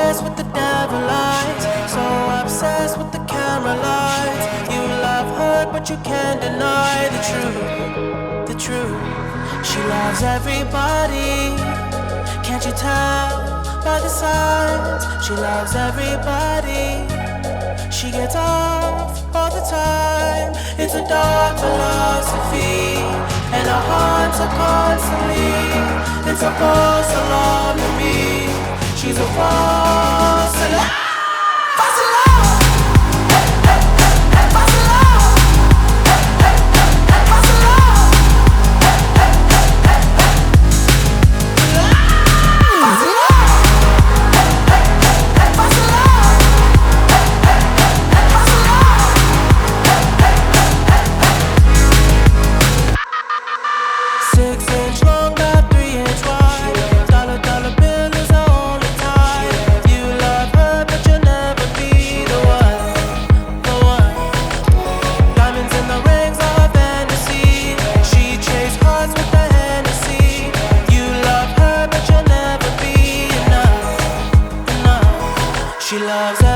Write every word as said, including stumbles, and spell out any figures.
obsessed with the devil lights, so obsessed with the camera lights. You love her, but you can't deny the truth, the truth. She loves everybody, can't you tell by the signs? She loves everybody, she gets off all the time. It's a dark philosophy, and our hearts are constantly. It's a false alarm to me. She's a false alarm. False alarm. False alarm. False alarm. False alarm. False alarm. False alarm. Six inch long, got three inch wide. Dollar dollar bill is the only tie. You love her, but you'll never be the one, the one. Diamonds in the rings are her fantasy. She chased hearts with the Hennessy. You love her, but you'll never be enough, enough. She loves